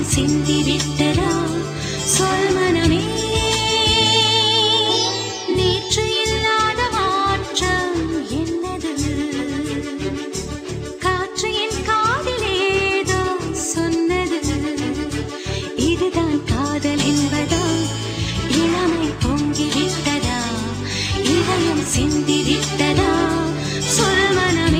சிந்திவிட்டதா சொல் மனமே நேற்று இல்லாத மாற்றம் என்னது காற்று என் காதிலேதோ சொன்னது இதுதான் காதல் என்பதா இளமை பொங்கிவிட்டதா இதயம் சிந்திவிட்டதா சொல் மனமே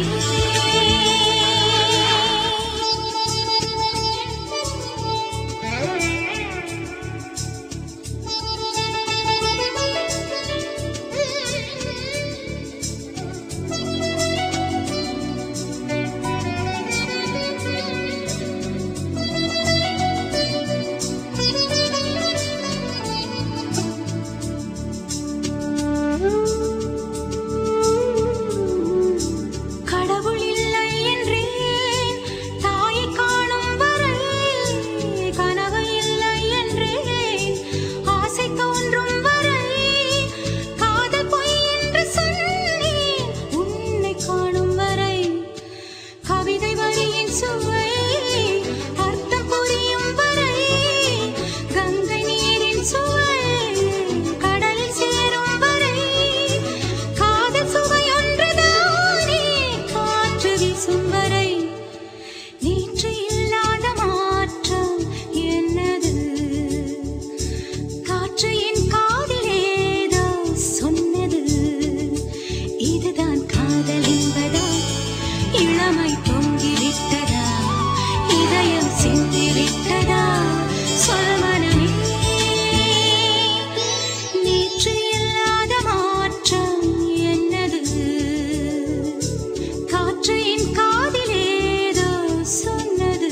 இளமை பொங்கிவிட்டதா இதயம் சிந்திவிட்டதா சொல் மனமே நேற்று இல்லாத மாற்றம் என்னது காற்று என் காதிலேதோ சொன்னது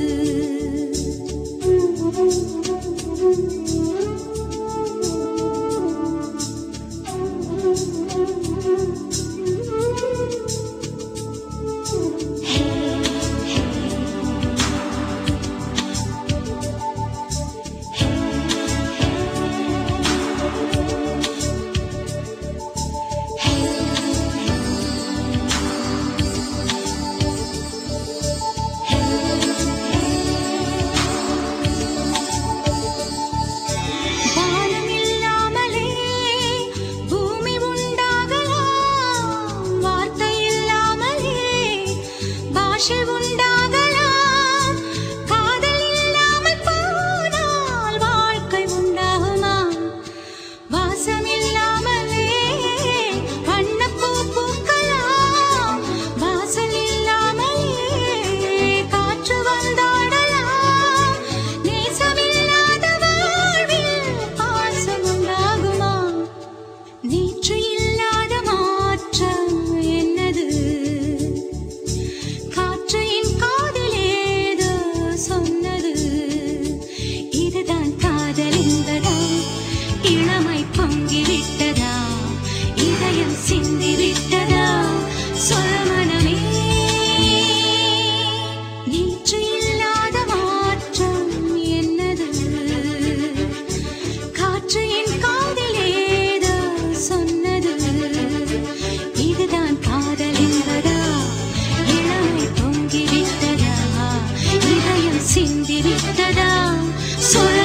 உண்டாகலாம் காதல் இல்லாமல் போனால் வாழ்க்கை உண்டாகுமா வாசம் இல்லாமலே வண்ணப்பூ பூக்கலாம் வாசல் இல்லாமலே காற்று வந்தாடலாம் நேசமில்லாத வாழ்வில் பாசம் உண்டாகுமா நேற்று இல்லாத மாற்றம் என்னது சொன்னது இதுதான் காதல் என்பதா இளமை பொங்கிவிட்டதா இதயம் சிந்திவிட்டதா சொல் மனமே நேற்று இல்லாத மாற்றம் என்னது காற்று என் காதிலேதோ சொன்னது இதுதான் காதல் என்பதா இளமை பொங்கிவிட்டதா இதயம் சிந்திவிட்டதா சொல்